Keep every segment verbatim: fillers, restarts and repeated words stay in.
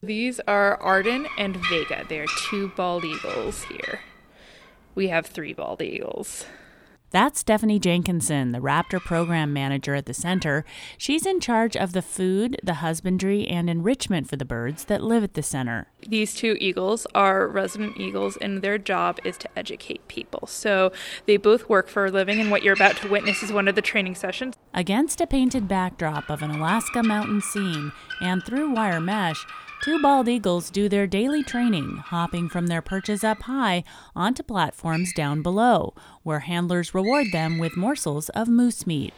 These are Arden and Vega. They are two bald eagles here. We have three bald eagles. That's Stephanie Jenkinson, the Raptor Program Manager at the center. She's in charge of the food, the husbandry, and enrichment for the birds that live at the center. These two eagles are resident eagles, and their job is to educate people. So they both work for a living, and what you're about to witness is one of the training sessions. Against a painted backdrop of an Alaska mountain scene and through wire mesh, two bald eagles do their daily training, hopping from their perches up high onto platforms down below, where handlers reward them with morsels of moose meat.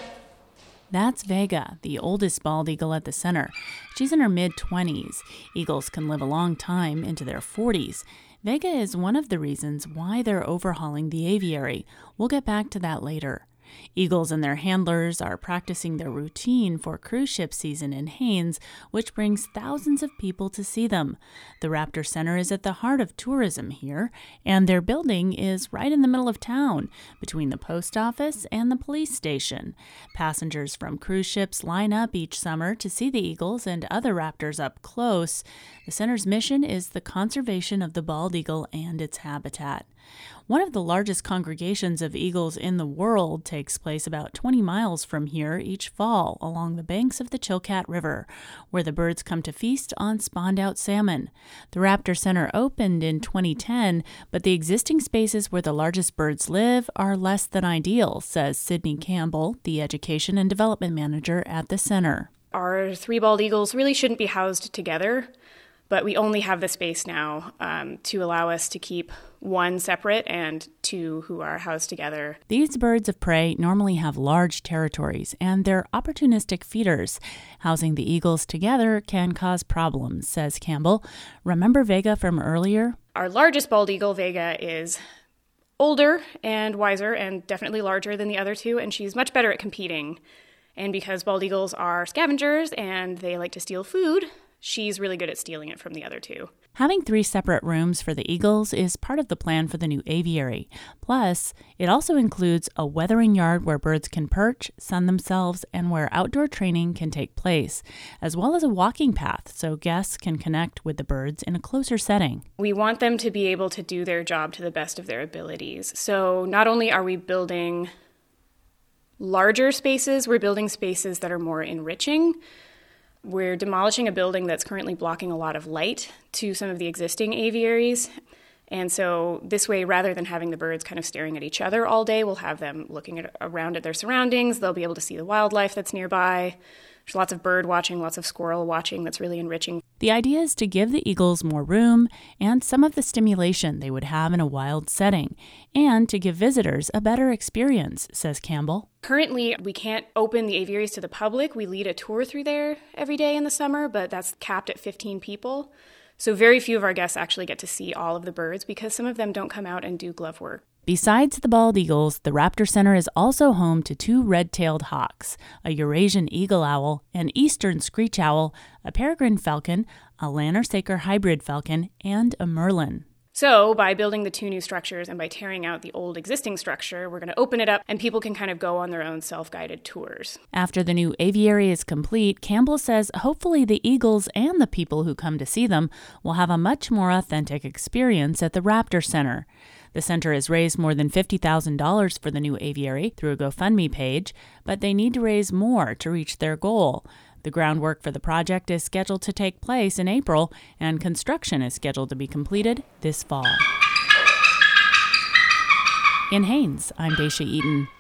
That's Vega, the oldest bald eagle at the center. She's in her mid-twenties. Eagles can live a long time, into their forties. Vega is one of the reasons why they're overhauling the aviary. We'll get back to that later. Eagles and their handlers are practicing their routine for cruise ship season in Haines, which brings thousands of people to see them. The Raptor Center is at the heart of tourism here, and their building is right in the middle of town, between the post office and the police station. Passengers from cruise ships line up each summer to see the eagles and other raptors up close. The center's mission is the conservation of the bald eagle and its habitat. One of the largest congregations of eagles in the world takes place about twenty miles from here each fall along the banks of the Chilkat River, where the birds come to feast on spawned-out salmon. The Raptor Center opened in twenty ten, but the existing spaces where the largest birds live are less than ideal, says Sydney Campbell, the Education and Development Manager at the center. Our three bald eagles really shouldn't be housed together, but we only have the space now um, to allow us to keep one separate and two who are housed together. These birds of prey normally have large territories, and they're opportunistic feeders. Housing the eagles together can cause problems, says Campbell. Remember Vega from earlier? Our largest bald eagle, Vega, is older and wiser and definitely larger than the other two, and she's much better at competing. And because bald eagles are scavengers and they like to steal food, she's really good at stealing it from the other two. Having three separate rooms for the eagles is part of the plan for the new aviary. Plus, it also includes a weathering yard where birds can perch, sun themselves, and where outdoor training can take place, as well as a walking path so guests can connect with the birds in a closer setting. We want them to be able to do their job to the best of their abilities. So not only are we building larger spaces, we're building spaces that are more enriching. We're demolishing a building that's currently blocking a lot of light to some of the existing aviaries. And so this way, rather than having the birds kind of staring at each other all day, we'll have them looking at, around at their surroundings. They'll be able to see the wildlife that's nearby. There's lots of bird watching, lots of squirrel watching that's really enriching. The idea is to give the eagles more room and some of the stimulation they would have in a wild setting, and to give visitors a better experience, says Campbell. Currently, we can't open the aviaries to the public. We lead a tour through there every day in the summer, but that's capped at fifteen people. So very few of our guests actually get to see all of the birds because some of them don't come out and do glove work. Besides the bald eagles, the Raptor Center is also home to two red-tailed hawks, a Eurasian eagle owl, an eastern screech owl, a peregrine falcon, a Lanner-Saker hybrid falcon, and a merlin. So by building the two new structures and by tearing out the old existing structure, we're going to open it up and people can kind of go on their own self-guided tours. After the new aviary is complete, Campbell says hopefully the eagles and the people who come to see them will have a much more authentic experience at the Raptor Center. The center has raised more than fifty thousand dollars for the new aviary through a GoFundMe page, but they need to raise more to reach their goal. The groundwork for the project is scheduled to take place in April, and construction is scheduled to be completed this fall. In Haines, I'm Daisha Eaton.